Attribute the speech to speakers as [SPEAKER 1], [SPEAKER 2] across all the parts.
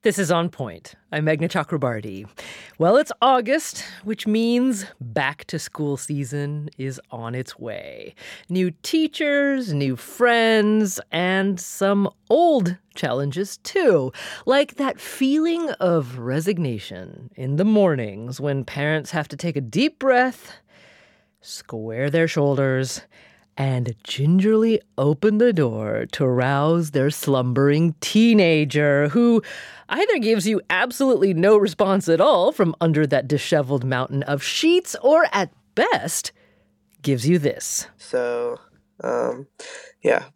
[SPEAKER 1] This is On Point. I'm Meghna Chakrabarti. Well, it's August, which means back to school season is on its way. New teachers, new friends, and some old challenges too. Like that feeling of resignation in the mornings when parents have to take a deep breath, square their shoulders, and gingerly open the door to rouse their slumbering teenager who either gives you absolutely no response at all from under that disheveled mountain of sheets or, at best, gives you this.
[SPEAKER 2] So, yeah.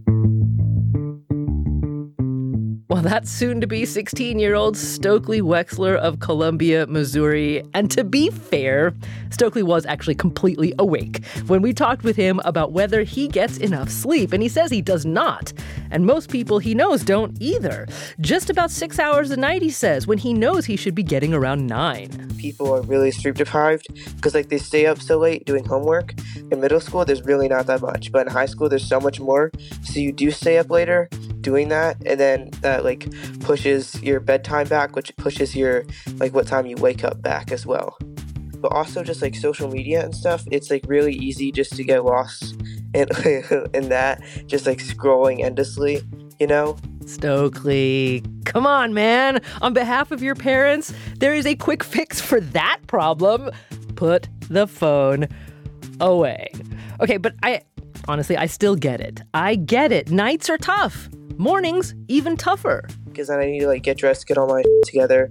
[SPEAKER 1] Well, that's soon-to-be 16-year-old Stokely Wexler of Columbia, Missouri. And to be fair, Stokely was actually completely awake when we talked with him about whether he gets enough sleep. And he says he does not. And most people he knows don't either. Just about 6 hours a night, he says, when he knows he should be getting around 9.
[SPEAKER 2] People are really sleep deprived because they stay up so late doing homework. In middle school, there's really not that much. But in high school, there's so much more. So you do stay up later doing that, and then that pushes your bedtime back, which pushes your what time you wake up back as well. But also just social media and stuff, it's really easy just to get lost in that, just scrolling endlessly,
[SPEAKER 1] Stokely, come on, man. On behalf of your parents, there is a quick fix for that problem. Put the phone away. Okay, but honestly, I still get it. I get it. Nights are tough. Mornings, even tougher.
[SPEAKER 2] Because then I need to get dressed, get all my together,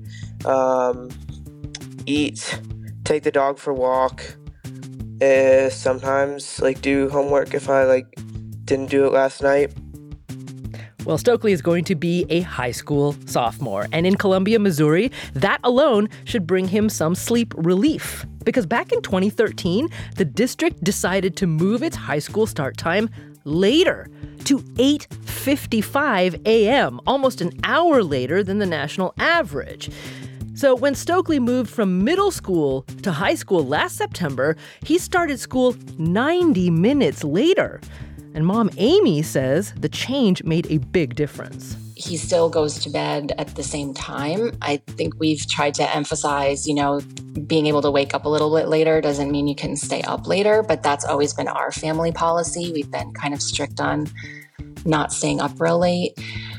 [SPEAKER 2] eat, take the dog for a walk, sometimes do homework if I didn't do it last night.
[SPEAKER 1] Well, Stokely is going to be a high school sophomore, and in Columbia, Missouri, that alone should bring him some sleep relief. Because back in 2013, the district decided to move its high school start time later to 8:55 a.m., almost an hour later than the national average. So when Stokely moved from middle school to high school last September, he started school 90 minutes later. And Mom Amy says the change made a big difference.
[SPEAKER 3] He still goes to bed at the same time. I think we've tried to emphasize, being able to wake up a little bit later doesn't mean you can stay up later, but that's always been our family policy. We've been kind of strict on not staying up real late.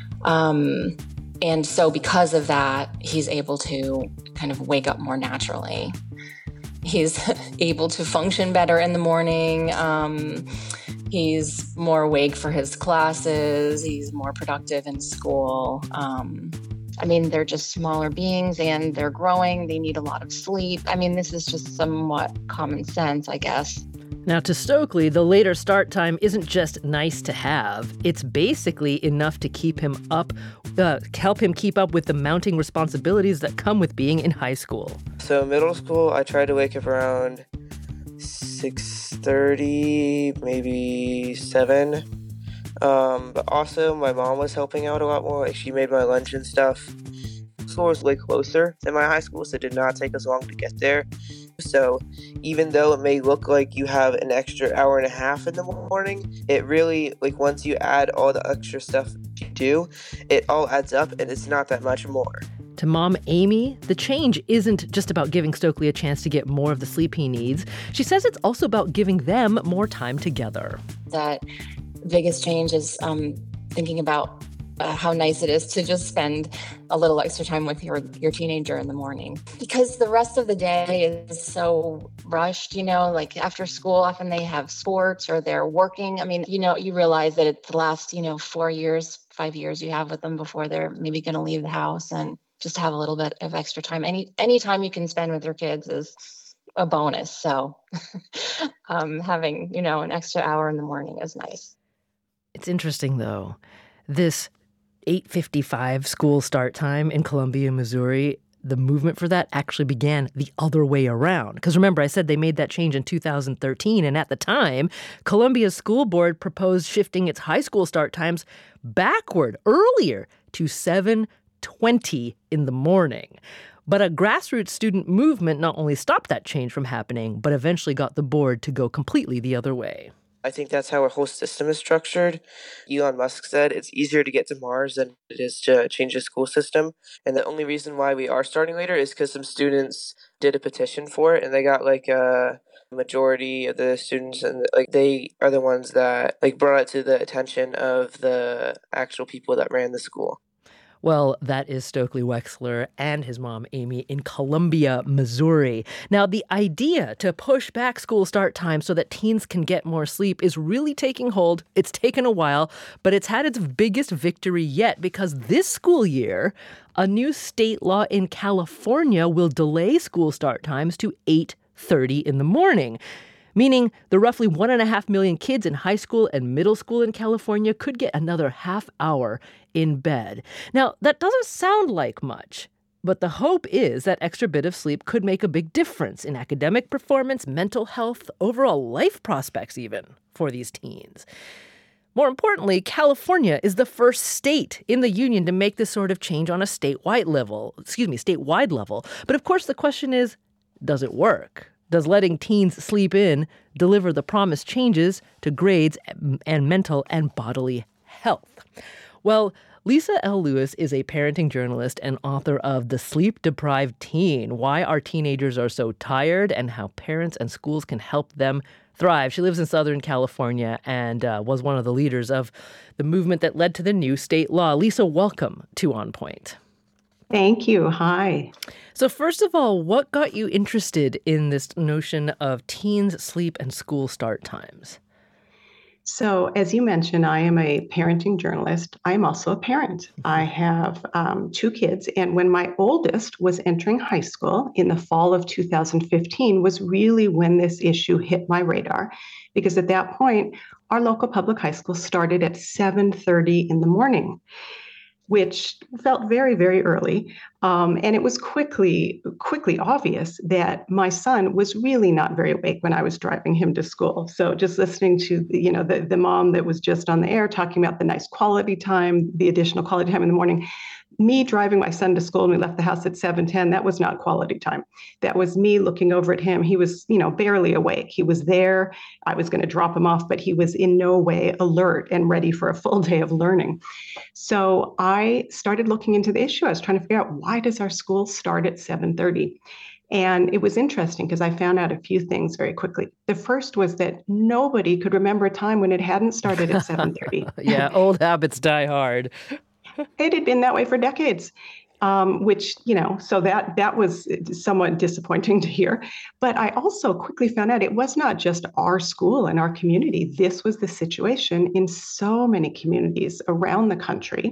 [SPEAKER 3] And so because of that, he's able to kind of wake up more naturally. He's able to function better in the morning. He's more awake for his classes. He's more productive in school. They're just smaller beings and they're growing. They need a lot of sleep. This is just somewhat common sense, I guess.
[SPEAKER 1] Now, to Stokely, the later start time isn't just nice to have. It's basically enough to keep him up, help him keep up with the mounting responsibilities that come with being in high school.
[SPEAKER 2] So middle school, I tried to wake up around 6:30, maybe 7. But also, my mom was helping out a lot more. She made my lunch and stuff. School was closer than my high school, so it did not take us long to get there. So even though it may look like you have an extra hour and a half in the morning, it really, once you add all the extra stuff you do, it all adds up and it's not that much more.
[SPEAKER 1] To Mom Amy, the change isn't just about giving Stokely a chance to get more of the sleep he needs. She says it's also about giving them more time together.
[SPEAKER 3] That biggest change is thinking about how nice it is to just spend a little extra time with your teenager in the morning. Because the rest of the day is so rushed, after school, often they have sports or they're working. You realize that it's the last, 4 years, 5 years you have with them before they're maybe going to leave the house, and just have a little bit of extra time. Any time you can spend with your kids is a bonus. So having, an extra hour in the morning is nice.
[SPEAKER 1] It's interesting, though. This 8:55 school start time in Columbia, Missouri, the movement for that actually began the other way around. Because remember, I said they made that change in 2013, and at the time, Columbia's school board proposed shifting its high school start times backward, earlier, to 7:20 in the morning. But a grassroots student movement not only stopped that change from happening, but eventually got the board to go completely the other way.
[SPEAKER 2] I think that's how our whole system is structured. Elon Musk said it's easier to get to Mars than it is to change the school system. And the only reason why we are starting later is because some students did a petition for it and they got like a majority of the students, and like they are the ones that like brought it to the attention of the actual people that ran the school.
[SPEAKER 1] Well, that is Stokely Wexler and his mom, Amy, in Columbia, Missouri. Now, the idea to push back school start time so that teens can get more sleep is really taking hold. It's taken a while, but it's had its biggest victory yet because this school year, a new state law in California will delay school start times to 8:30 in the morning, meaning the roughly 1.5 million kids in high school and middle school in California could get another half hour in bed. Now, that doesn't sound like much, but the hope is that extra bit of sleep could make a big difference in academic performance, mental health, overall life prospects even for these teens. More importantly, California is the first state in the union to make this sort of change on a statewide level. But of course, the question is, does it work? Does letting teens sleep in deliver the promised changes to grades and mental and bodily health? Well, Lisa L. Lewis is a parenting journalist and author of The Sleep-Deprived Teen, Why Our Teenagers Are So Tired and How Parents and Schools Can Help Them Thrive. She lives in Southern California and was one of the leaders of the movement that led to the new state law. Lisa, welcome to On Point.
[SPEAKER 4] Thank you. Hi.
[SPEAKER 1] So first of all, what got you interested in this notion of teens' sleep and school start times?
[SPEAKER 4] So, as you mentioned, I am a parenting journalist. I'm also a parent. I have 2 kids. And when my oldest was entering high school in the fall of 2015 was really when this issue hit my radar. Because at that point, our local public high school started at 7:30 in the morning, which felt very, very early. And it was quickly obvious that my son was really not very awake when I was driving him to school. So just listening to, the mom that was just on the air talking about the nice quality time, the additional quality time in the morning, me driving my son to school and we left the house at 7:10, that was not quality time. That was me looking over at him. He was, barely awake. He was there. I was going to drop him off, but he was in no way alert and ready for a full day of learning. So I started looking into the issue. I was trying to figure out, why does our school start at 7:30? And it was interesting because I found out a few things very quickly. The first was that nobody could remember a time when it hadn't started at 7:30.
[SPEAKER 1] Yeah, old habits die hard.
[SPEAKER 4] It had been that way for decades, which, so that was somewhat disappointing to hear. But I also quickly found out it was not just our school and our community. This was the situation in so many communities around the country.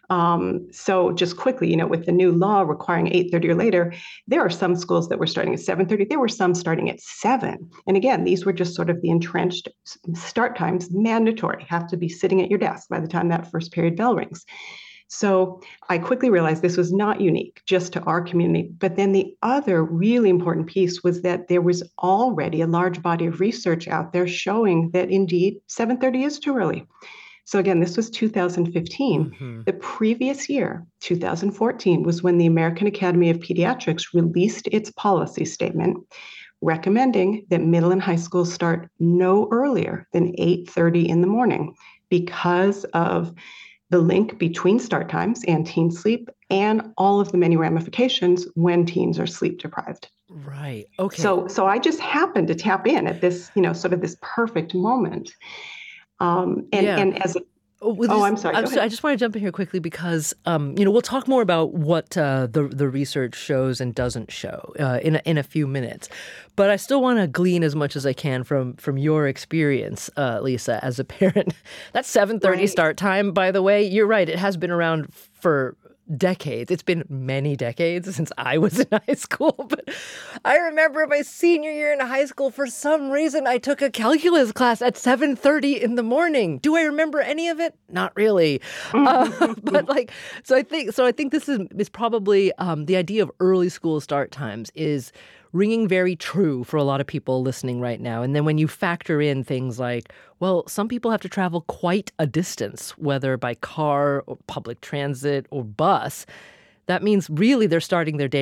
[SPEAKER 4] So just quickly, with the new law requiring 8:30 or later, there are some schools that were starting at 7:30. There were some starting at 7. And again, these were just sort of the entrenched start times, mandatory, have to be sitting at your desk by the time that first period bell rings. So I quickly realized this was not unique just to our community. But then the other really important piece was that there was already a large body of research out there showing that indeed 7:30 is too early. So again, this was 2015. Mm-hmm. The previous year, 2014, was when the American Academy of Pediatrics released its policy statement recommending that middle and high schools start no earlier than 8:30 in the morning because of the link between start times and teen sleep and all of the many ramifications when teens are sleep deprived.
[SPEAKER 1] Right. Okay.
[SPEAKER 4] So I just happened to tap in at this, sort of this perfect moment. And as a I'm sorry.
[SPEAKER 1] I just want to jump in here quickly because, we'll talk more about what the research shows and doesn't show in a few minutes. But I still want to glean as much as I can from your experience, Lisa, as a parent. That 7:30 start time, by the way, you're right. It has been around for decades. It's been many decades since I was in high school. But I remember my senior year in high school, for some reason, I took a calculus class at 7:30 in the morning. Do I remember any of it? Not really. But so I think this is probably the idea of early school start times is ringing very true for a lot of people listening right now. And then when you factor in things like, well, some people have to travel quite a distance, whether by car or public transit or bus, that means really they're starting their day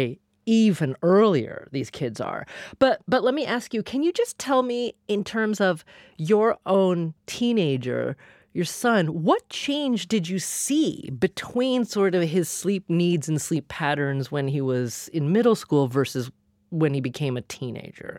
[SPEAKER 1] even earlier, these kids are. But let me ask you, can you just tell me, in terms of your own teenager, your son, what change did you see between sort of his sleep needs and sleep patterns when he was in middle school versus when he became a teenager?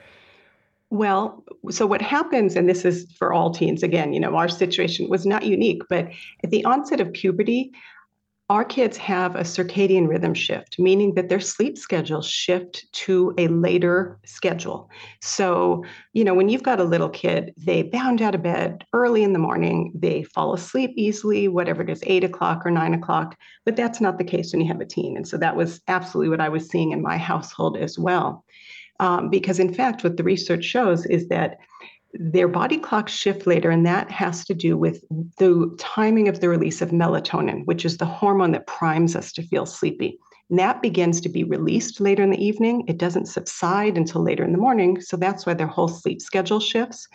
[SPEAKER 4] Well, so what happens, and this is for all teens, again, our situation was not unique, but at the onset of puberty, our kids have a circadian rhythm shift, meaning that their sleep schedules shift to a later schedule. So, when you've got a little kid, they bound out of bed early in the morning, they fall asleep easily, whatever it is, 8 o'clock or 9 o'clock, but that's not the case when you have a teen. And so that was absolutely what I was seeing in my household as well. Because in fact, what the research shows is that their body clocks shift later, and that has to do with the timing of the release of melatonin, which is the hormone that primes us to feel sleepy. And that begins to be released later in the evening. It doesn't subside until later in the morning, so that's why their whole sleep schedule shifts.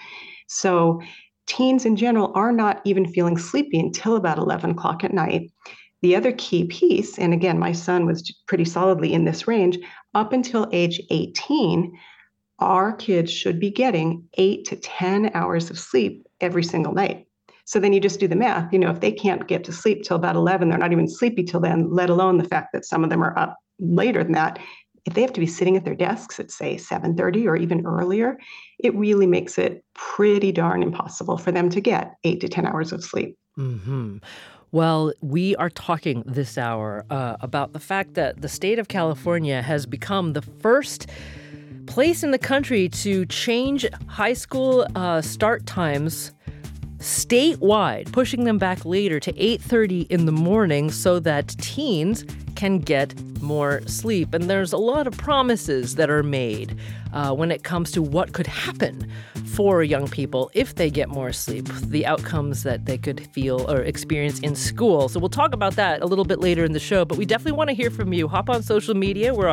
[SPEAKER 4] So teens in general are not even feeling sleepy until about 11 o'clock at night. The other key piece, and again, my son was pretty solidly in this range, up until age 18, our kids should be getting 8 to 10 hours of sleep every single night. So then you just do the math. If they can't get to sleep till about 11, they're not even sleepy till then, let alone the fact that some of them are up later than that. If they have to be sitting at their desks at, say, 7:30 or even earlier, it really makes it pretty darn impossible for them to get 8 to 10 hours of sleep.
[SPEAKER 1] Mm-hmm. Well, we are talking this hour about the fact that the state of California has become the first place in the country to change high school start times statewide, pushing them back later to 8:30 in the morning so that teens can get more sleep. And there's a lot of promises that are made when it comes to what could happen for young people if they get more sleep, the outcomes that they could feel or experience in school. So we'll talk about that a little bit later in the show, but we definitely want to hear from you. Hop on social media. We're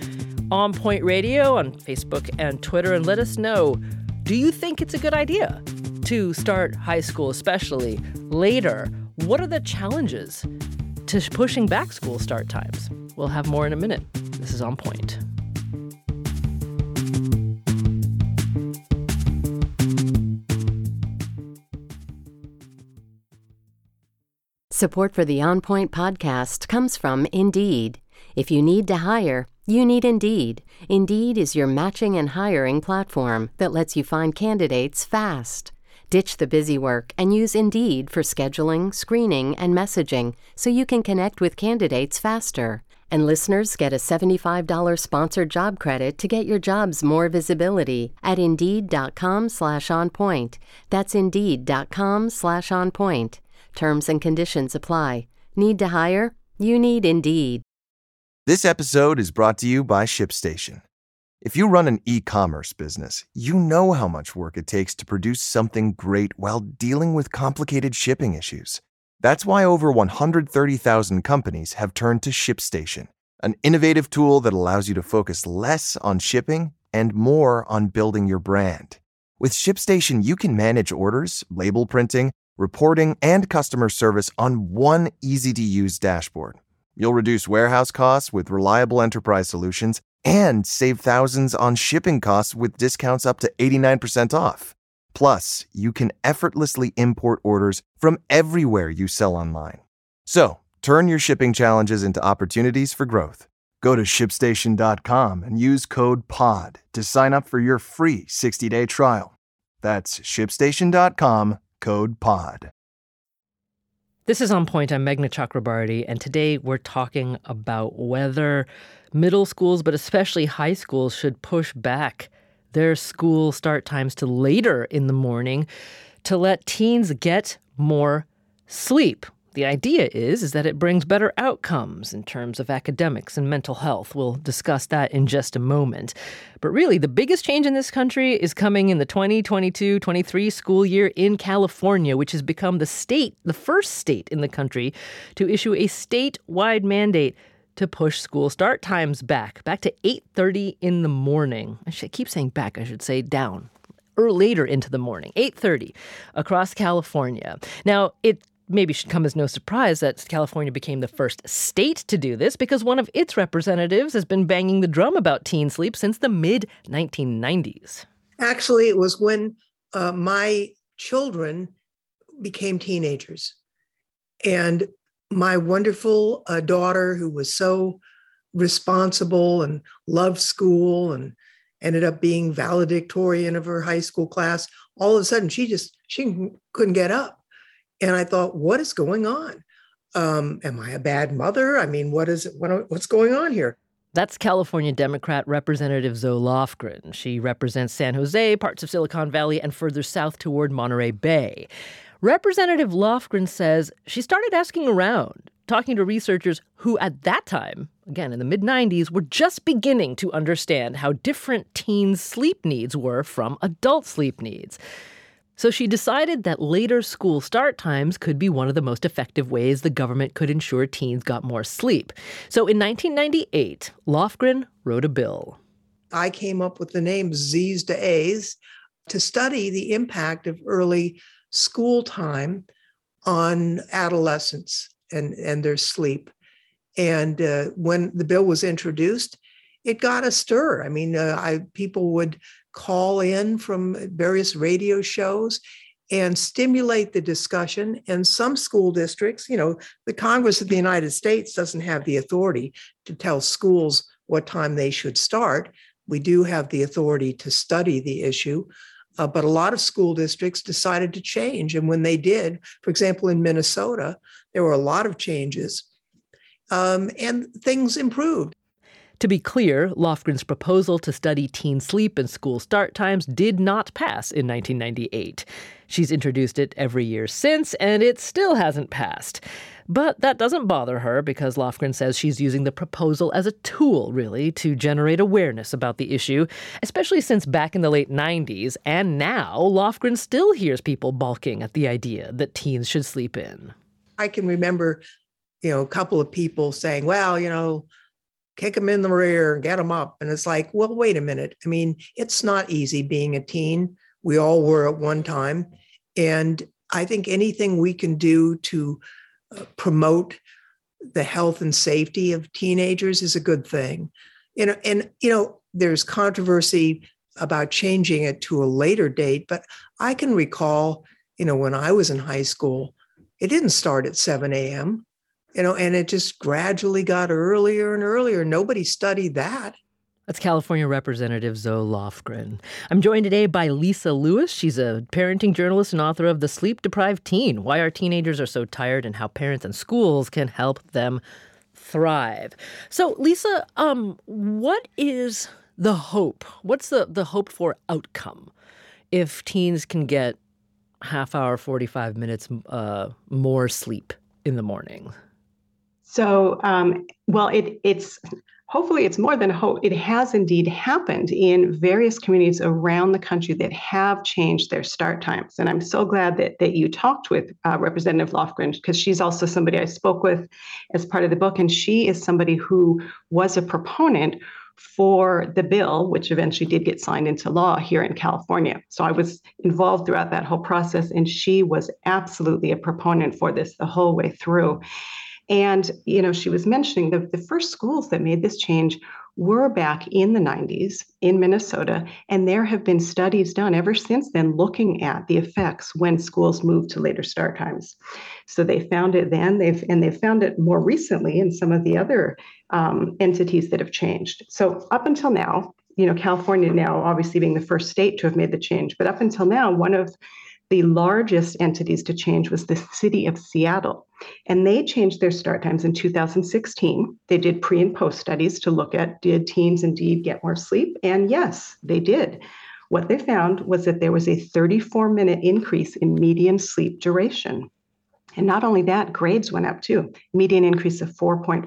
[SPEAKER 1] on Point Radio on Facebook and Twitter, and let us know, do you think it's a good idea to start high school, especially later? What are the challenges to pushing back school start times? We'll have more in a minute. This is On Point.
[SPEAKER 5] Support for the On Point podcast comes from Indeed. If you need to hire, you need Indeed. Indeed is your matching and hiring platform that lets you find candidates fast. Ditch the busy work and use Indeed for scheduling, screening, and messaging so you can connect with candidates faster. And listeners get a $75 sponsored job credit to get your jobs more visibility at Indeed.com/onpoint. That's Indeed.com/onpoint. Terms and conditions apply. Need to hire? You need Indeed.
[SPEAKER 6] This episode is brought to you by ShipStation. If you run an e-commerce business, you know how much work it takes to produce something great while dealing with complicated shipping issues. That's why over 130,000 companies have turned to ShipStation, an innovative tool that allows you to focus less on shipping and more on building your brand. With ShipStation, you can manage orders, label printing, reporting, and customer service on one easy-to-use dashboard. You'll reduce warehouse costs with reliable enterprise solutions and save thousands on shipping costs with discounts up to 89% off. Plus, you can effortlessly import orders from everywhere you sell online. So, turn your shipping challenges into opportunities for growth. Go to ShipStation.com and use code POD to sign up for your free 60-day trial. That's ShipStation.com, code POD.
[SPEAKER 1] This is On Point. I'm Meghna Chakrabarty, and today we're talking about whether middle schools, but especially high schools, should push back their school start times to later in the morning to let teens get more sleep. The idea is that it brings better outcomes in terms of academics and mental health. We'll discuss that in just a moment. But really, the biggest change in this country is coming in the 2022-23 school year in California, which has become the first state in the country to issue a statewide mandate to push school start times back to 8:30 in the morning. I keep saying back, I should say down, or later into the morning, 8:30 across California. Now, it maybe should come as no surprise that California became the first state to do this because one of its representatives has been banging the drum about teen sleep since the mid-1990s.
[SPEAKER 7] Actually, it was when my children became teenagers. And my wonderful daughter, who was so responsible and loved school and ended up being valedictorian of her high school class, all of a sudden she couldn't get up. And I thought, what is going on? Am I a bad mother? I mean, what's going on here?
[SPEAKER 1] That's California Democrat Representative Zoe Lofgren. She represents San Jose, parts of Silicon Valley, and further south toward Monterey Bay. Representative Lofgren says she started asking around, talking to researchers who at that time, again in the mid-90s, were just beginning to understand how different teens' sleep needs were from adult sleep needs. So she decided that later school start times could be one of the most effective ways the government could ensure teens got more sleep. So in 1998, Lofgren wrote a bill.
[SPEAKER 7] I came up with the name Z's to A's to study the impact of early school time on adolescents and their sleep. And when the bill was introduced, it got a stir. I mean, people would call in from various radio shows and stimulate the discussion. And some school districts, the Congress of the United States doesn't have the authority to tell schools what time they should start. We do have the authority to study the issue. But a lot of school districts decided to change. And when they did, for example, in Minnesota, there were a lot of changes and things improved.
[SPEAKER 1] To be clear, Lofgren's proposal to study teen sleep and school start times did not pass in 1998. She's introduced it every year since, and it still hasn't passed. But that doesn't bother her because Lofgren says she's using the proposal as a tool, really, to generate awareness about the issue, especially since back in the late 90s, and now Lofgren still hears people balking at the idea that teens should sleep in.
[SPEAKER 7] I can remember, a couple of people saying, well, kick them in the rear and get them up. And it's like, well, wait a minute. I mean, it's not easy being a teen. We all were at one time. And I think anything we can do to promote the health and safety of teenagers is a good thing. There's controversy about changing it to a later date, but I can recall, when I was in high school, it didn't start at 7 a.m., and it just gradually got earlier and earlier. Nobody studied that.
[SPEAKER 1] That's California Representative Zoe Lofgren. I'm joined today by Lisa Lewis. She's a parenting journalist and author of The Sleep-Deprived Teen, Why Our Teenagers Are So Tired and How Parents and Schools Can Help Them Thrive. So, Lisa, what is the hope? What's the hope for outcome if teens can get half hour, 45 minutes more sleep in the morning?
[SPEAKER 4] So, it's hopefully it's more than hope. It has indeed happened in various communities around the country that have changed their start times. And I'm so glad that you talked with Representative Lofgren, because she's also somebody I spoke with as part of the book. And she is somebody who was a proponent for the bill, which eventually did get signed into law here in California. So I was involved throughout that whole process, and she was absolutely a proponent for this the whole way through. And, she was mentioning the first schools that made this change were back in the 90s in Minnesota. And there have been studies done ever since then looking at the effects when schools moved to later start times. So they found it then, they've found it more recently in some of the other entities that have changed. So up until now, California now obviously being the first state to have made the change, but up until now, one of the largest entities to change was the city of Seattle. And they changed their start times in 2016. They did pre and post studies to look at, did teens indeed get more sleep? And yes, they did. What they found was that there was a 34-minute increase in median sleep duration. And not only that, grades went up too, median increase of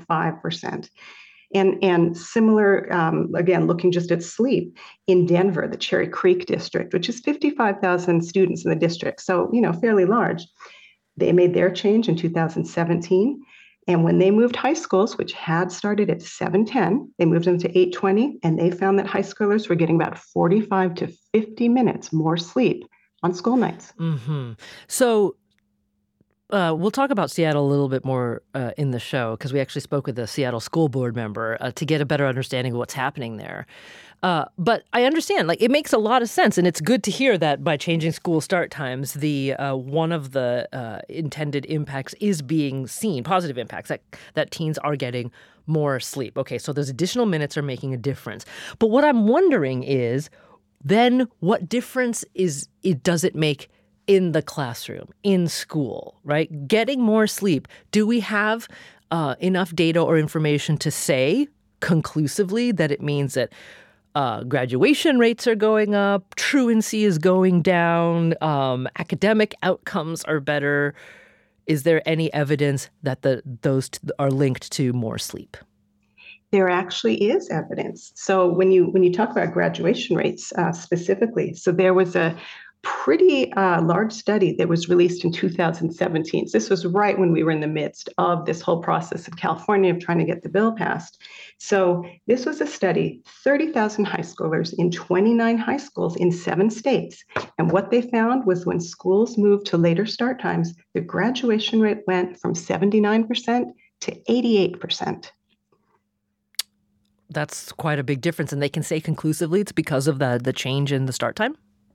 [SPEAKER 4] 4.5%. And similar, again, looking just at sleep, in Denver, the Cherry Creek district, which is 55,000 students in the district, so, fairly large, they made their change in 2017. And when they moved high schools, which had started at 7:10, they moved them to 8:20, and they found that high schoolers were getting about 45 to 50 minutes more sleep on school nights.
[SPEAKER 1] Mm-hmm. So we'll talk about Seattle a little bit more in the show because we actually spoke with a Seattle school board member to get a better understanding of what's happening there. But I understand, like, it makes a lot of sense, and it's good to hear that by changing school start times, the one of the intended impacts is being seen, positive impacts, that teens are getting more sleep. Okay, so those additional minutes are making a difference. But what I'm wondering is, then what difference does it make in the classroom, in school, right? Getting more sleep. Do we have enough data or information to say conclusively that it means that graduation rates are going up, truancy is going down, academic outcomes are better? Is there any evidence that those are linked to more sleep?
[SPEAKER 4] There actually is evidence. So when you talk about graduation rates specifically, so there was a pretty large study that was released in 2017. So this was right when we were in the midst of this whole process in California of trying to get the bill passed. So this was a study, 30,000 high schoolers in 29 high schools in 7 states. And what they found was when schools moved to later start times, the graduation rate went from 79% to 88%.
[SPEAKER 1] That's quite a big difference. And they can say conclusively it's because of the change in the start time?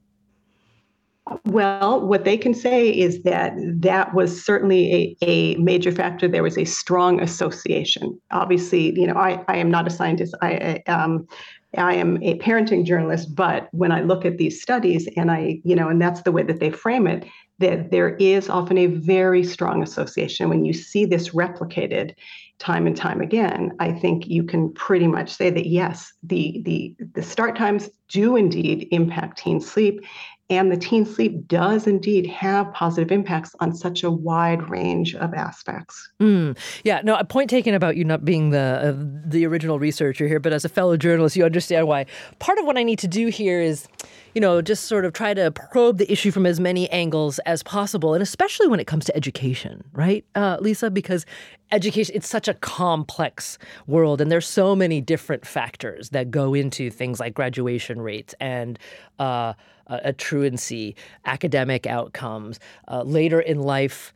[SPEAKER 4] Well, what they can say is that that was certainly a major factor. There was a strong association. Obviously, I am not a scientist. I am a parenting journalist. But when I look at these studies and and that's the way that they frame it, that there is often a very strong association. When you see this replicated time and time again, I think you can pretty much say that, yes, the start times do indeed impact teen sleep. And the teen sleep does indeed have positive impacts on such a wide range of aspects.
[SPEAKER 1] Yeah, no, a point taken about you not being the original researcher here, but as a fellow journalist, you understand why. Part of what I need to do here is, just sort of try to probe the issue from as many angles as possible, and especially when it comes to education, right, Lisa? Because education, it's such a complex world, and there's so many different factors that go into things like graduation rates and a truancy, academic outcomes, later in life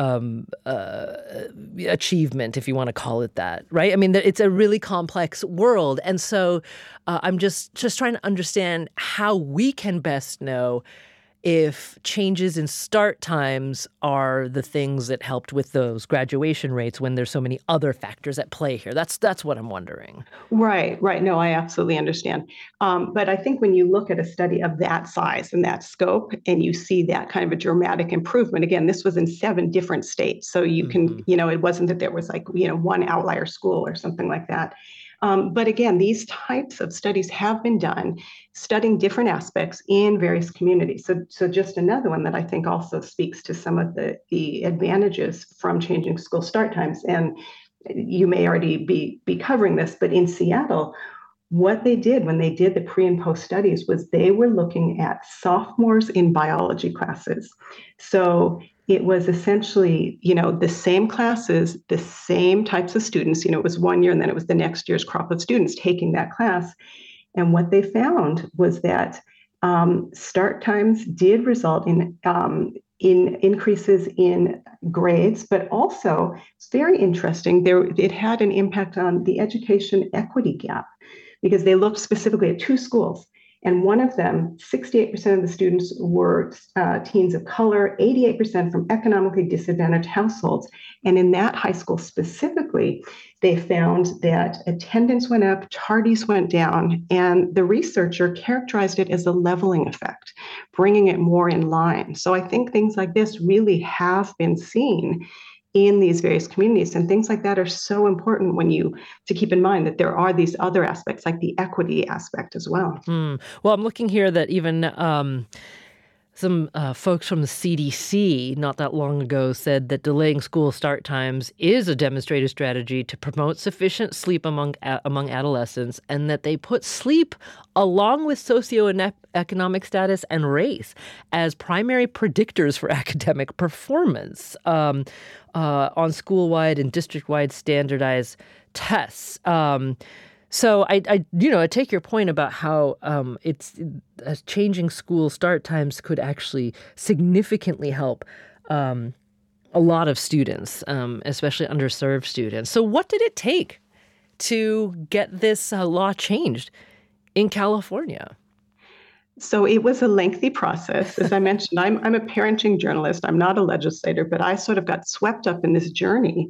[SPEAKER 1] achievement, if you want to call it that, right? I mean, it's a really complex world. And so I'm just trying to understand how we can best know if changes in start times are the things that helped with those graduation rates when there's so many other factors at play here. That's what I'm wondering.
[SPEAKER 4] Right. No, I absolutely understand. But I think when you look at a study of that size and that scope, and you see that kind of a dramatic improvement, again, this was in 7 different states. So you can, it wasn't that there was one outlier school or something like that. But again, these types of studies have been done, studying different aspects in various communities. So just another one that I think also speaks to some of the advantages from changing school start times. And you may already be covering this, but in Seattle, what they did when they did the pre and post studies was they were looking at sophomores in biology classes. So it was essentially, the same classes, the same types of students. It was 1 year and then it was the next year's crop of students taking that class. And what they found was that start times did result in increases in grades, but also, it's very interesting, it had an impact on the education equity gap because they looked specifically at 2 schools. And one of them, 68% of the students were teens of color, 88% from economically disadvantaged households. And in that high school specifically, they found that attendance went up, tardies went down, and the researcher characterized it as a leveling effect, bringing it more in line. So I think things like this really have been seen in these various communities, and things like that are so important to keep in mind that there are these other aspects like the equity aspect as well.
[SPEAKER 1] Well, I'm looking here that even some folks from the CDC not that long ago said that delaying school start times is a demonstrated strategy to promote sufficient sleep among adolescents, and that they put sleep along with socioeconomic status and race as primary predictors for academic performance on school-wide and district-wide standardized tests. So I take your point about how changing school start times could actually significantly help a lot of students, especially underserved students. So what did it take to get this law changed in California?
[SPEAKER 4] So it was a lengthy process. As I mentioned, I'm a parenting journalist. I'm not a legislator, but I sort of got swept up in this journey.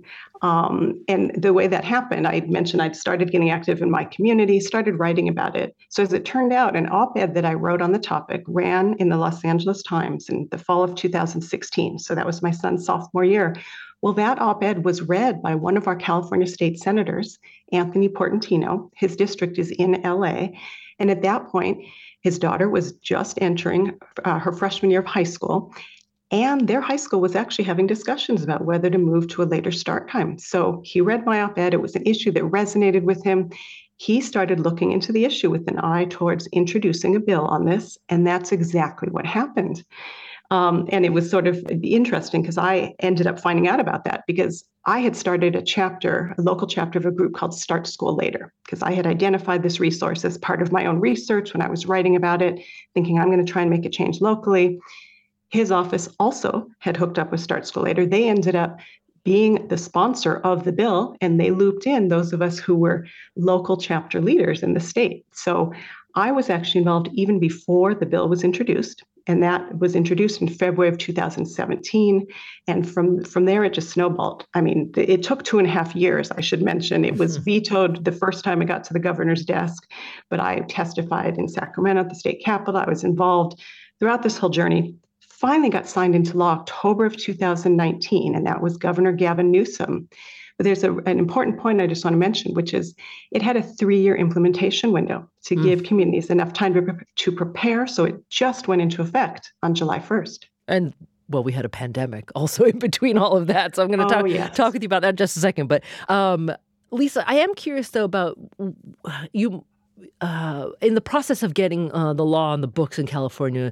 [SPEAKER 4] And the way that happened, I mentioned I'd started getting active in my community, started writing about it. So as it turned out, an op-ed that I wrote on the topic ran in the Los Angeles Times in the fall of 2016. So that was my son's sophomore year. Well, that op-ed was read by one of our California state senators, Anthony Portantino. His district is in LA. And at that point, his daughter was just entering her freshman year of high school, and their high school was actually having discussions about whether to move to a later start time. So he read my op-ed. It was an issue that resonated with him. He started looking into the issue with an eye towards introducing a bill on this, and that's exactly what happened. And it was sort of interesting because I ended up finding out about that because I had started a local chapter of a group called Start School Later, because I had identified this resource as part of my own research when I was writing about it, thinking I'm going to try and make a change locally. His office also had hooked up with Start School Later. They ended up being the sponsor of the bill, and they looped in those of us who were local chapter leaders in the state. So I was actually involved even before the bill was introduced. And that was introduced in February of 2017. And from there, it just snowballed. I mean, it took 2.5 years, I should mention. It was vetoed the first time it got to the governor's desk, but I testified in Sacramento at the state capitol. I was involved throughout this whole journey. Finally got signed into law October of 2019, and that was Governor Gavin Newsom. But there's an important point I just want to mention, which is it had a 3-year implementation window to give communities enough time to prepare. So it just went into effect on July 1st.
[SPEAKER 1] And well, we had a pandemic also in between all of that. So I'm going to talk with you about that in just a second. But Lisa, I am curious, though, about you. In the process of getting the law on the books in California,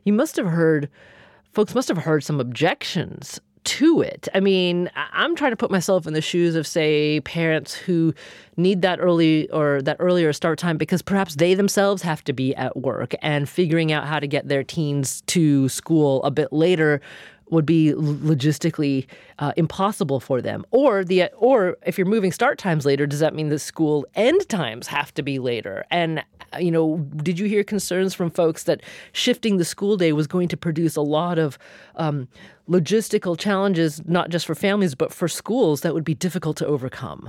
[SPEAKER 1] folks must have heard some objections to it. I mean, I'm trying to put myself in the shoes of, say, parents who need that earlier start time because perhaps they themselves have to be at work, and figuring out how to get their teens to school a bit later would be logistically impossible for them. Or if you're moving start times later, does that mean the school end times have to be later? And, did you hear concerns from folks that shifting the school day was going to produce a lot of logistical challenges, not just for families, but for schools that would be difficult to overcome?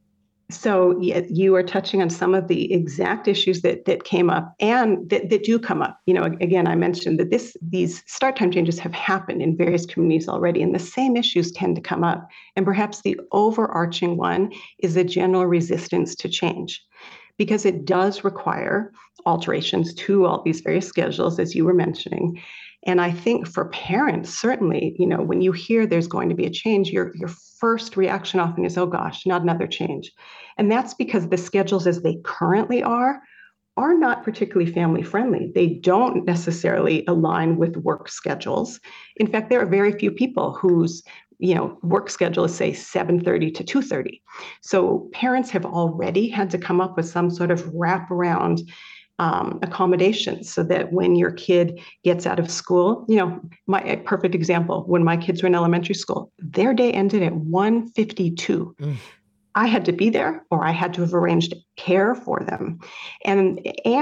[SPEAKER 4] So you are touching on some of the exact issues that came up and that do come up. Again, I mentioned that these start time changes have happened in various communities already, and the same issues tend to come up. And perhaps the overarching one is a general resistance to change, because it does require alterations to all these various schedules, as you were mentioning. And I think for parents, certainly, when you hear there's going to be a change, your first reaction often is, oh gosh, not another change. And that's because the schedules as they currently are not particularly family friendly. They don't necessarily align with work schedules. In fact, there are very few people whose work schedule is, say, 7:30 to 2:30. So parents have already had to come up with some sort of wraparound accommodations so that when your kid gets out of school, a perfect example, when my kids were in elementary school, their day ended at 1:52. I had to be there, or I had to have arranged care for them. And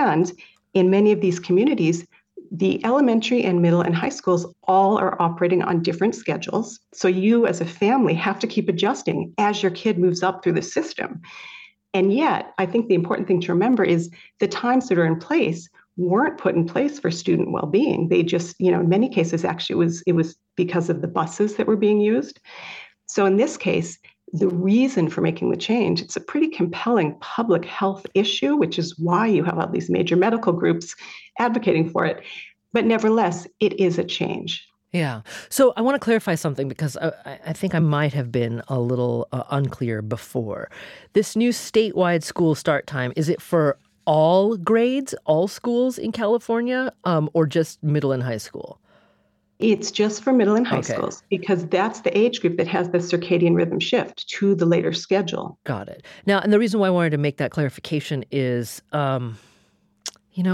[SPEAKER 4] in many of these communities, the elementary and middle and high schools all are operating on different schedules. So you as a family have to keep adjusting as your kid moves up through the system. And yet, I think the important thing to remember is the times that are in place weren't put in place for student well-being. They just, in many cases, actually, it was because of the buses that were being used. So in this case, the reason for making the change, it's a pretty compelling public health issue, which is why you have all these major medical groups advocating for it. But nevertheless, it is a change.
[SPEAKER 1] Yeah. So I want to clarify something because I think I might have been a little unclear before. This new statewide school start time, is it for all grades, all schools in California, or just middle and high school?
[SPEAKER 4] It's just for middle and high schools because that's the age group that has the circadian rhythm shift to the later schedule.
[SPEAKER 1] Got it. Now, and the reason why I wanted to make that clarification is,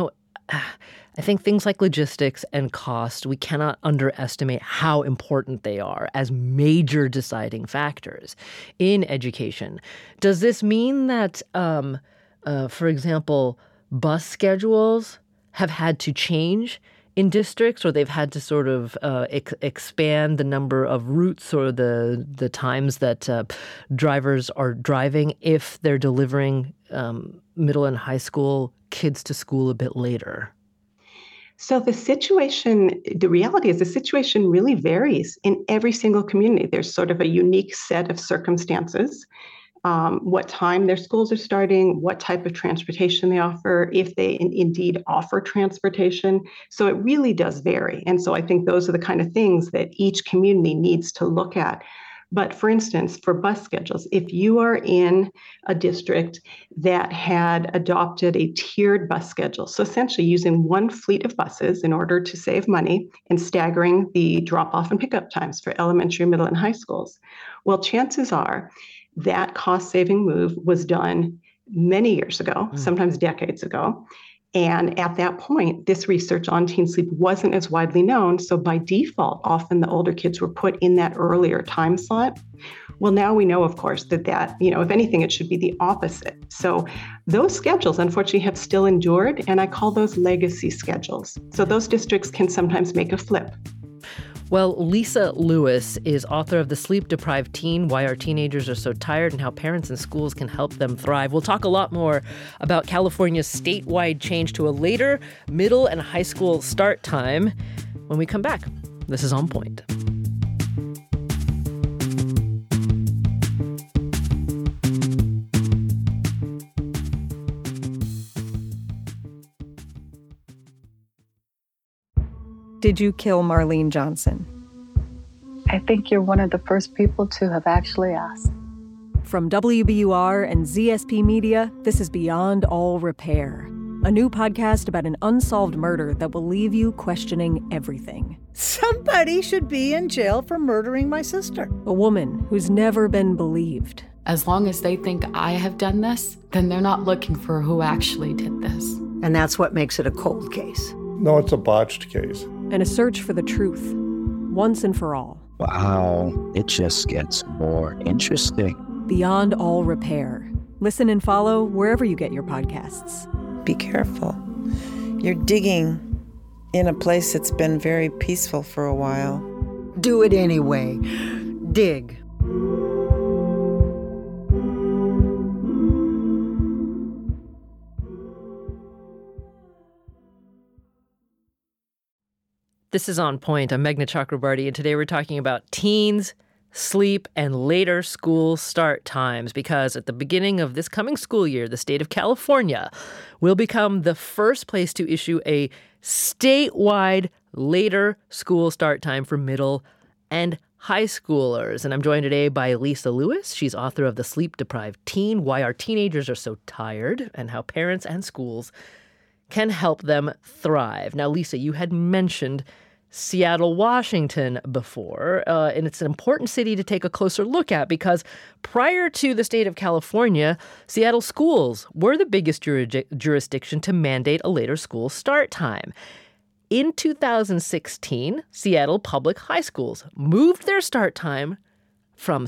[SPEAKER 1] I think things like logistics and cost, we cannot underestimate how important they are as major deciding factors in education. Does this mean that, for example, bus schedules have had to change in districts, or they've had to sort of expand the number of routes or the times that drivers are driving if they're delivering middle and high school kids to school a bit later?
[SPEAKER 4] So the reality is the situation really varies in every single community. There's sort of a unique set of circumstances, what time their schools are starting, what type of transportation they offer, if they indeed offer transportation. So it really does vary. And so I think those are the kind of things that each community needs to look at. But for instance, for bus schedules, if you are in a district that had adopted a tiered bus schedule, so essentially using one fleet of buses in order to save money and staggering the drop-off and pickup times for elementary, middle, and high schools, well, chances are that cost-saving move was done many years ago, sometimes decades ago. And at that point, this research on teen sleep wasn't as widely known. So by default, often the older kids were put in that earlier time slot. Well, now we know, of course, that, if anything, it should be the opposite. So those schedules, unfortunately, have still endured, and I call those legacy schedules. So those districts can sometimes make a flip.
[SPEAKER 1] Well, Lisa Lewis is author of The Sleep-Deprived Teen, Why Our Teenagers Are So Tired and How Parents and Schools Can Help Them Thrive. We'll talk a lot more about California's statewide change to a later middle and high school start time when we come back. This is On Point.
[SPEAKER 8] Did you kill Marlene Johnson?
[SPEAKER 9] I think you're one of the first people to have actually asked.
[SPEAKER 8] From WBUR and ZSP Media, this is Beyond All Repair, a new podcast about an unsolved murder that will leave you questioning everything.
[SPEAKER 10] Somebody should be in jail for murdering my sister.
[SPEAKER 8] A woman who's never been believed.
[SPEAKER 11] As long as they think I have done this, then they're not looking for who actually did this.
[SPEAKER 10] And that's what makes it a cold case.
[SPEAKER 12] No, it's a botched case.
[SPEAKER 8] And a search for the truth, once and for all.
[SPEAKER 13] Wow, it just gets more interesting.
[SPEAKER 8] Beyond All Repair. Listen and follow wherever you get your podcasts.
[SPEAKER 14] Be careful. You're digging in a place that's been very peaceful for a while.
[SPEAKER 10] Do it anyway. Dig.
[SPEAKER 1] This is On Point. I'm Meghna Chakrabarty, and today we're talking about teens, sleep, and later school start times, because at the beginning of this coming school year, the state of California will become the first place to issue a statewide later school start time for middle and high schoolers. And I'm joined today by Lisa Lewis. She's author of The Sleep-Deprived Teen, Why Our Teenagers Are So Tired and How Parents and Schools Can Help Them Thrive. Now, Lisa, you had mentioned Seattle, Washington before, and it's an important city to take a closer look at because prior to the state of California, Seattle schools were the biggest jurisdiction to mandate a later school start time. In 2016, Seattle public high schools moved their start time from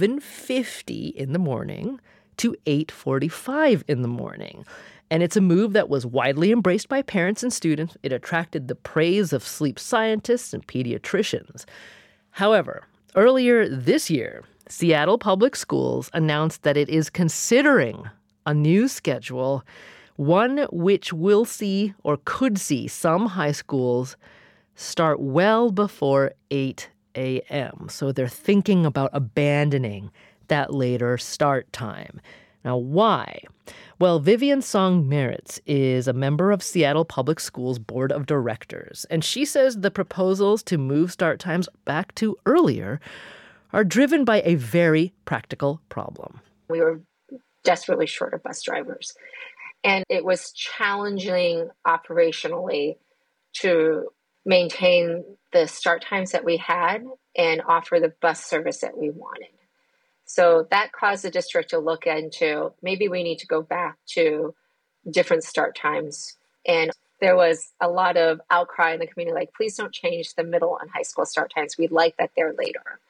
[SPEAKER 1] 7:50 in the morning to 8:45 in the morning. And it's a move that was widely embraced by parents and students. It attracted the praise of sleep scientists and pediatricians. However, earlier this year, Seattle Public Schools announced that it is considering a new schedule, one which will see or could see some high schools start well before 8 a.m. So they're thinking about abandoning that later start time. Now, why? Well, Vivian Song Meritz is a member of Seattle Public Schools Board of Directors, and she says the proposals to move start times back to earlier are driven by a very practical problem.
[SPEAKER 15] We were desperately short of bus drivers, and it was challenging operationally to maintain the start times that we had and offer the bus service that we wanted. So that caused the district to look into maybe we need to go back to different start times and there was a lot of outcry in the community, like, please don't change the middle and high school start times. We'd like that they're later.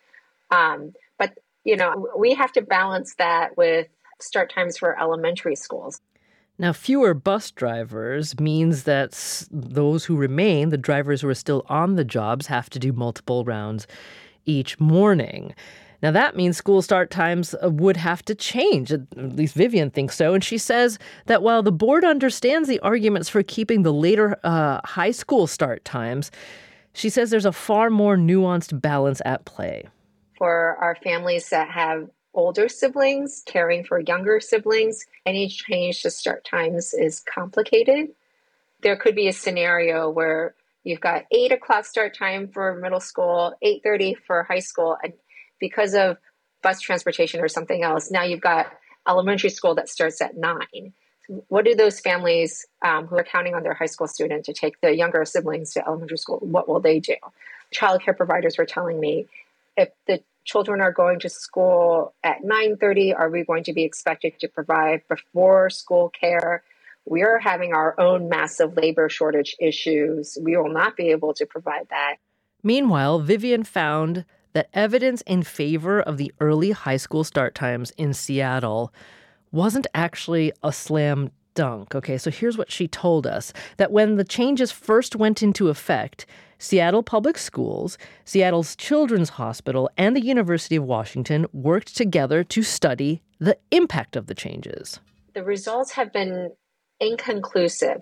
[SPEAKER 15] But, we have to balance that with start times for elementary schools.
[SPEAKER 1] Now, fewer bus drivers means that those who remain, the drivers who are still on the jobs, have to do multiple rounds each morning. Now, that means school start times would have to change. At least Vivian thinks so. And she says that while the board understands the arguments for keeping the later high school start times, she says there's a far more nuanced balance at play.
[SPEAKER 15] For our families that have older siblings caring for younger siblings, any change to start times is complicated. There could be a scenario where you've got 8 o'clock start time for middle school, 8:30 for high school, and because of bus transportation or something else, now you've got elementary school that starts at 9. What do those families who are counting on their high school student to take the younger siblings to elementary school, what will they do? Childcare providers were telling me, if the children are going to school at 9:30, are we going to be expected to provide before school care? We are having our own massive labor shortage issues. We will not be able to provide that.
[SPEAKER 1] Meanwhile, Vivian found that evidence in favor of the early high school start times in Seattle wasn't actually a slam dunk. Okay, so here's what she told us, that when the changes first went into effect, Seattle Public Schools, Seattle's Children's Hospital, and the University of Washington worked together to study the impact of the changes.
[SPEAKER 15] The results have been inconclusive.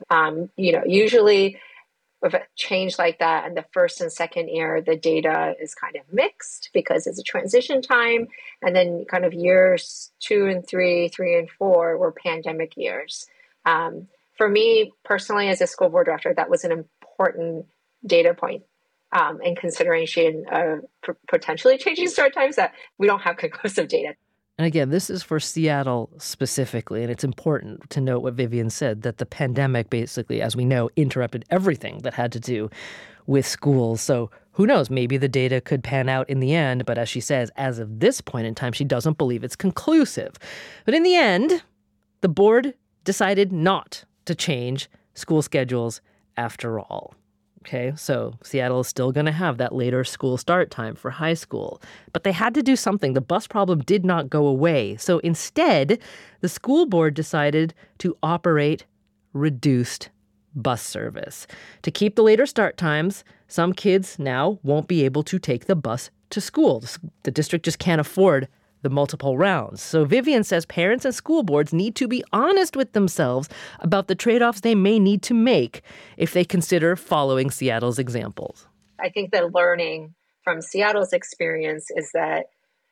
[SPEAKER 15] Usually with a change like that in the first and second year, the data is kind of mixed because it's a transition time. And then kind of years 2 and 3, 3 and 4 were pandemic years. For me personally, as a school board director, that was an important data point in consideration of potentially changing start times that we don't have conclusive data.
[SPEAKER 1] And again, this is for Seattle specifically, and it's important to note what Vivian said, that the pandemic basically, as we know, interrupted everything that had to do with schools. So who knows, maybe the data could pan out in the end, but as she says, as of this point in time, she doesn't believe it's conclusive. But in the end, the board decided not to change school schedules after all. Okay, so Seattle is still going to have that later school start time for high school. But they had to do something. The bus problem did not go away. So instead, the school board decided to operate reduced bus service. To keep the later start times, some kids now won't be able to take the bus to school. The district just can't afford the multiple rounds. So Vivian says parents and school boards need to be honest with themselves about the trade-offs they may need to make if they consider following Seattle's examples.
[SPEAKER 15] I think the learning from Seattle's experience is that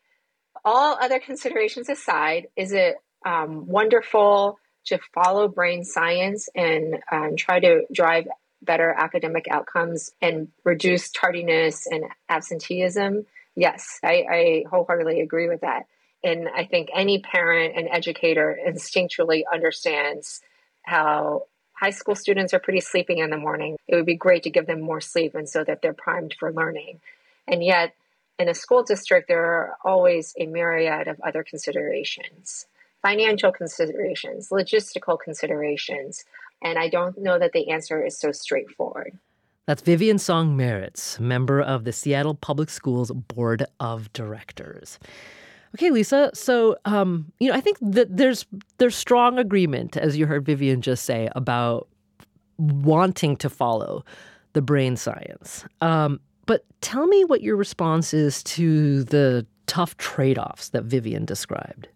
[SPEAKER 15] all other considerations aside, is it wonderful to follow brain science and try to drive better academic outcomes and reduce tardiness and absenteeism? Yes, I wholeheartedly agree with that. And I think any parent and educator instinctually understands how high school students are pretty sleeping in the morning. It would be great to give them more sleep and so that they're primed for learning. And yet, in a school district, there are always a myriad of other considerations, financial considerations, logistical considerations. And I don't know that the answer is so straightforward.
[SPEAKER 1] That's Vivian Song Meritz, member of the Seattle Public Schools Board of Directors. Okay, Lisa, so, I think that there's strong agreement, as you heard Vivian just say, about wanting to follow the brain science. But tell me what your response is to the tough trade-offs that Vivian described.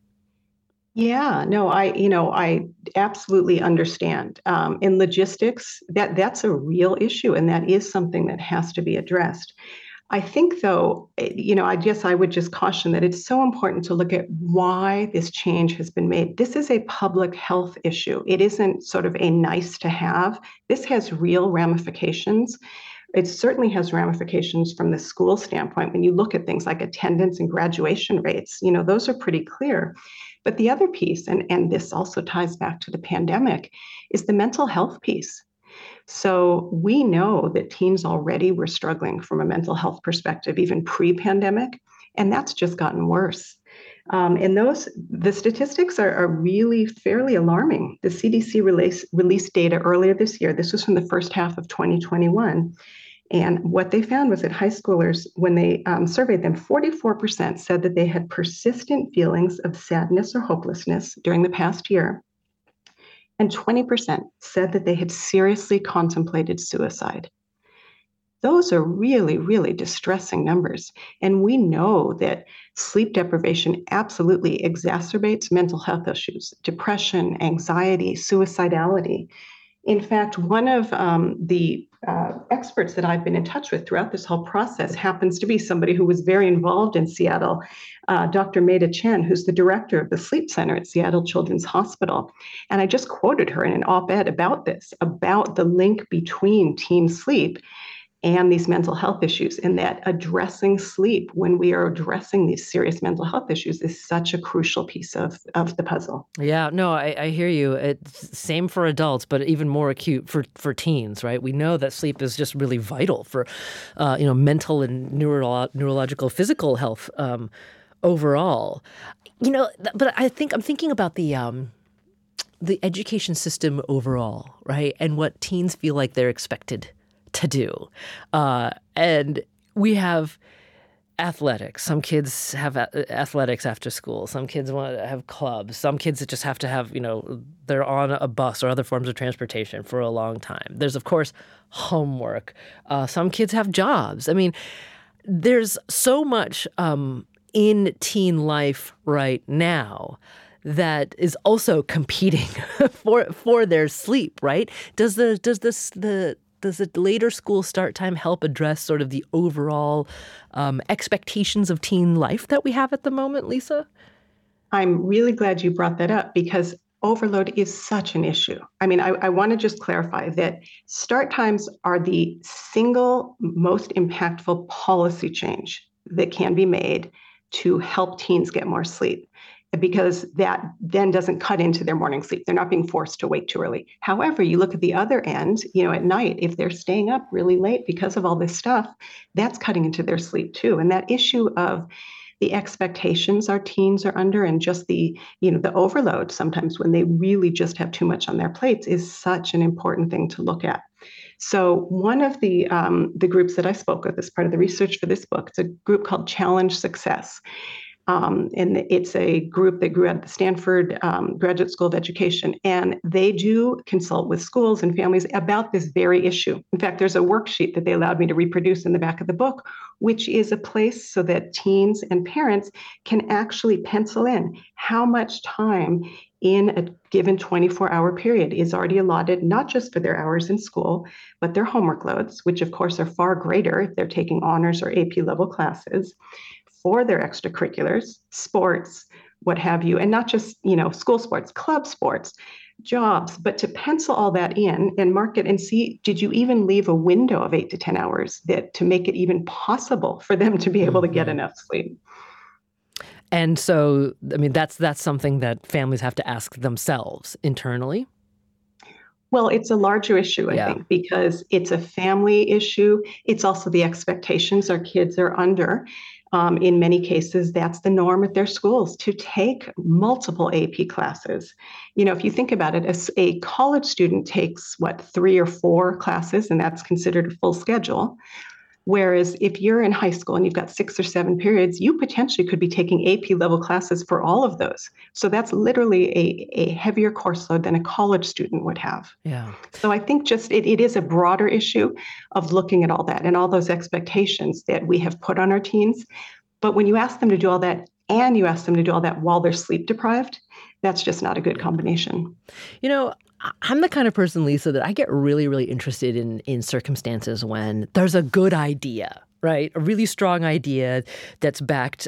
[SPEAKER 4] Yeah, no, I absolutely understand. In logistics, that's a real issue, and that is something that has to be addressed. I think, though, I would just caution that it's so important to look at why this change has been made. This is a public health issue. It isn't sort of a nice to have. This has real ramifications. It certainly has ramifications from the school standpoint. When you look at things like attendance and graduation rates, those are pretty clear. But the other piece, and this also ties back to the pandemic, is the mental health piece. So we know that teens already were struggling from a mental health perspective, even pre-pandemic, and that's just gotten worse. And the statistics are really fairly alarming. The CDC released data earlier this year. This was from the first half of 2021. And what they found was that high schoolers, when they surveyed them, 44% said that they had persistent feelings of sadness or hopelessness during the past year. And 20% said that they had seriously contemplated suicide. Those are really, really distressing numbers. And we know that sleep deprivation absolutely exacerbates mental health issues, depression, anxiety, suicidality. In fact, one of the experts that I've been in touch with throughout this whole process happens to be somebody who was very involved in Seattle, Dr. Maida Chen, who's the director of the Sleep Center at Seattle Children's Hospital. And I just quoted her in an op-ed about this, about the link between teen sleep and these mental health issues, and that addressing sleep when we are addressing these serious mental health issues is such a crucial piece of the puzzle.
[SPEAKER 1] Yeah, no, I hear you. It's same for adults, but even more acute for teens, right? We know that sleep is just really vital for, mental and neurological, physical health overall. But I'm thinking about the education system overall, right? And what teens feel like they're expected to do. And we have athletics. Some kids have athletics after school. Some kids want to have clubs. Some kids that just have to have, they're on a bus or other forms of transportation for a long time. There's, of course, homework. Some kids have jobs. I mean, there's so much in teen life right now that is also competing for their sleep, right? Does the later school start time help address sort of the overall expectations of teen life that we have at the moment, Lisa?
[SPEAKER 4] I'm really glad you brought that up because overload is such an issue. I mean, I want to just clarify that start times are the single most impactful policy change that can be made to help teens get more sleep, because that then doesn't cut into their morning sleep. They're not being forced to wake too early. However, you look at the other end, at night, if they're staying up really late because of all this stuff, that's cutting into their sleep too. And that issue of the expectations our teens are under and just the overload sometimes when they really just have too much on their plates is such an important thing to look at. So one of the groups that I spoke with as part of the research for this book, it's a group called Challenge Success. And it's a group that grew out of the Stanford Graduate School of Education. And they do consult with schools and families about this very issue. In fact, there's a worksheet that they allowed me to reproduce in the back of the book, which is a place so that teens and parents can actually pencil in how much time in a given 24-hour period is already allotted, not just for their hours in school, but their homework loads, which of course are far greater if they're taking honors or AP level classes, for their extracurriculars, sports, what have you, and not just, school sports, club sports, jobs, but to pencil all that in and mark it and see, did you even leave a window of 8 to 10 hours to make it even possible for them to be able to get enough sleep?
[SPEAKER 1] And so, I mean, that's something that families have to ask themselves internally.
[SPEAKER 4] Well, it's a larger issue, I think, because it's a family issue. It's also the expectations our kids are under. In many cases, that's the norm at their schools to take multiple AP classes. If you think about it, a college student takes, 3 or 4 classes, and that's considered a full schedule. Whereas if you're in high school and you've got 6 or 7 periods, you potentially could be taking AP level classes for all of those. So that's literally a heavier course load than a college student would have.
[SPEAKER 1] Yeah.
[SPEAKER 4] So I think just it is a broader issue of looking at all that and all those expectations that we have put on our teens. But when you ask them to do all that and you ask them to do all that while they're sleep deprived, that's just not a good combination.
[SPEAKER 1] I'm the kind of person, Lisa, that I get really, really interested in circumstances when there's a good idea, right? A really strong idea that's backed,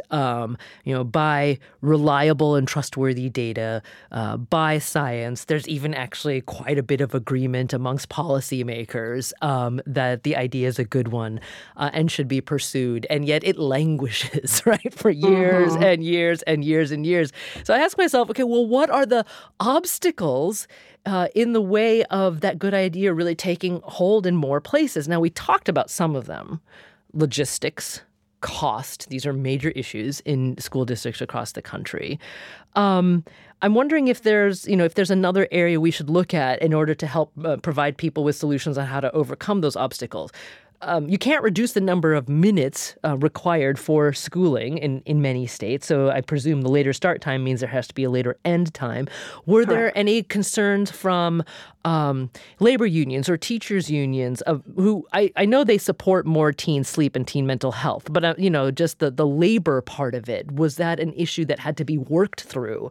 [SPEAKER 1] by reliable and trustworthy data, by science. There's even actually quite a bit of agreement amongst policymakers that the idea is a good one and should be pursued. And yet it languishes, right, for years and years and years and years. So I ask myself, okay, well, what are the obstacles in the way of that good idea really taking hold in more places? Now, we talked about some of them. Logistics, cost. These are major issues in school districts across the country. I'm wondering if there's another area we should look at in order to help provide people with solutions on how to overcome those obstacles. You can't reduce the number of minutes required for schooling in many states. So I presume the later start time means there has to be a later end time. Were there any concerns from labor unions or teachers unions who I know they support more teen sleep and teen mental health, but just the labor part of it, was that an issue that had to be worked through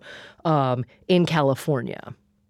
[SPEAKER 1] in California?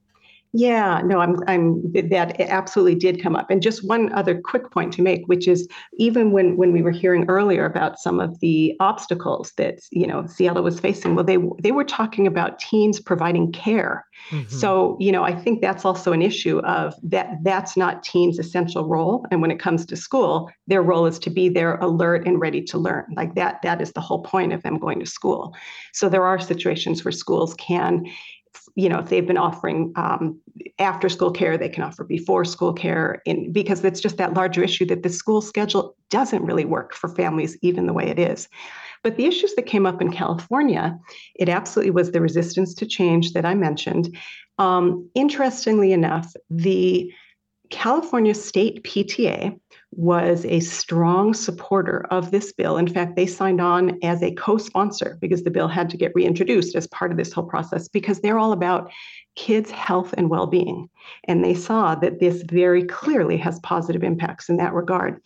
[SPEAKER 4] Yeah, no, that absolutely did come up. And just one other quick point to make, which is even when we were hearing earlier about some of the obstacles that, Seattle was facing, well, they were talking about teens providing care. Mm-hmm. So, I think that's also an issue of that's not teens' essential role. And when it comes to school, their role is to be there, alert and ready to learn. Like that is the whole point of them going to school. So there are situations where schools can, if they've been offering after school care, they can offer before school care because it's just that larger issue that the school schedule doesn't really work for families, even the way it is. But the issues that came up in California, it absolutely was the resistance to change that I mentioned. Interestingly enough, the California State PTA was a strong supporter of this bill. In fact, they signed on as a co-sponsor because the bill had to get reintroduced as part of this whole process because they're all about kids' health and well-being. And they saw that this very clearly has positive impacts in that regard.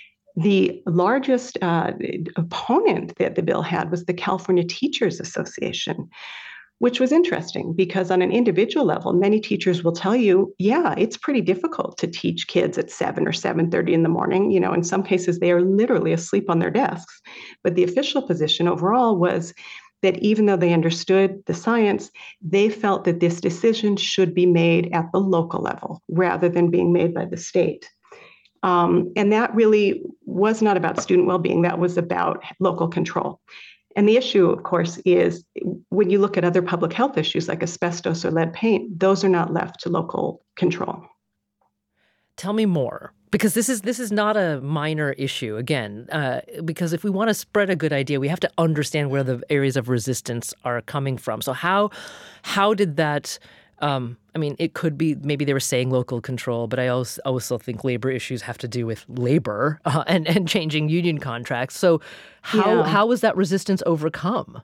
[SPEAKER 4] The largest opponent that the bill had was the California Teachers Association, which was interesting because on an individual level, many teachers will tell you, yeah, it's pretty difficult to teach kids at 7 or 7:30 in the morning. In some cases, they are literally asleep on their desks. But the official position overall was that even though they understood the science, they felt that this decision should be made at the local level rather than being made by the state. And that really was not about student well-being. That was about local control. And the issue, of course, is when you look at other public health issues like asbestos or lead paint, those are not left to local control.
[SPEAKER 1] Tell me more, because this is not a minor issue. Again, because if we want to spread a good idea, we have to understand where the areas of resistance are coming from. So how did that? It could be maybe they were saying local control, but I also think labor issues have to do with labor and changing union contracts. So how was that resistance overcome?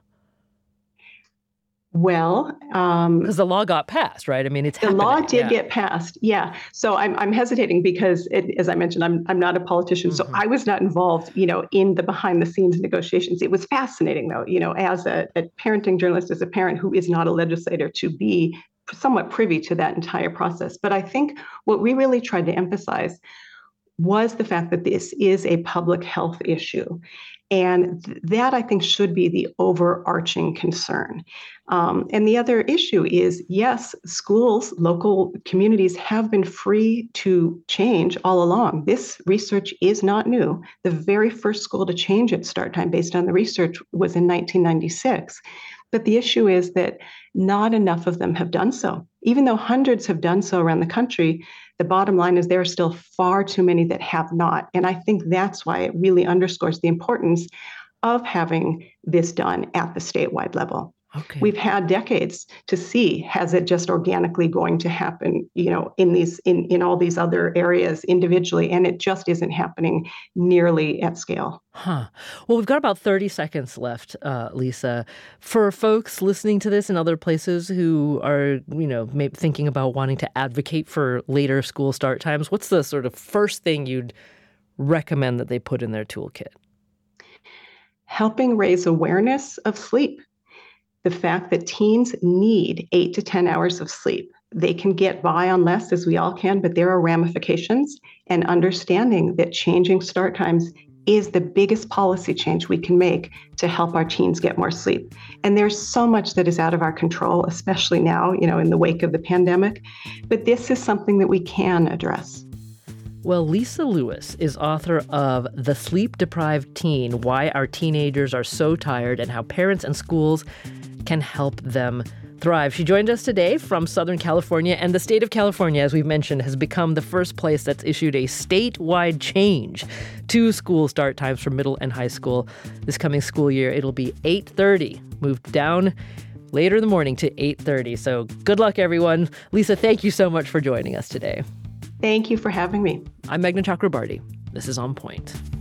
[SPEAKER 4] Well,
[SPEAKER 1] because the law got passed, right? It's happening.
[SPEAKER 4] The law did get passed. Yeah. So I'm hesitating because, as I mentioned, I'm not a politician, so I was not involved, in the behind the scenes negotiations. It was fascinating, though, as a parenting journalist, as a parent who is not a legislator, to be somewhat privy to that entire process. But I think what we really tried to emphasize was the fact that this is a public health issue. And that, I think, should be the overarching concern. And the other issue is, yes, schools, local communities have been free to change all along. This research is not new. The very first school to change its start time based on the research was in 1996. But the issue is that not enough of them have done so. Even though hundreds have done so around the country, the bottom line is there are still far too many that have not. And I think that's why it really underscores the importance of having this done at the statewide level.
[SPEAKER 1] Okay.
[SPEAKER 4] We've had decades to see, has it just organically going to happen, in all these other areas individually, and it just isn't happening nearly at scale.
[SPEAKER 1] Huh. Well, we've got about 30 seconds left, Lisa. For folks listening to this in other places who are, maybe thinking about wanting to advocate for later school start times, what's the sort of first thing you'd recommend that they put in their toolkit?
[SPEAKER 4] Helping raise awareness of sleep. The fact that teens need 8 to 10 hours of sleep. They can get by on less, as we all can, but there are ramifications, and understanding that changing start times is the biggest policy change we can make to help our teens get more sleep. And there's so much that is out of our control, especially now, in the wake of the pandemic, but this is something that we can address.
[SPEAKER 1] Well, Lisa Lewis is author of The Sleep-Deprived Teen, Why Our Teenagers Are So Tired and How Parents and Schools Can Help Them Thrive. She joined us today from Southern California, and the state of California, as we've mentioned, has become the first place that's issued a statewide change to school start times for middle and high school. This coming school year, it'll be 8:30, moved down later in the morning to 8:30. So good luck, everyone. Lisa, thank you so much for joining us today.
[SPEAKER 4] Thank you for having me.
[SPEAKER 1] I'm Meghna Chakrabarty. This is On Point.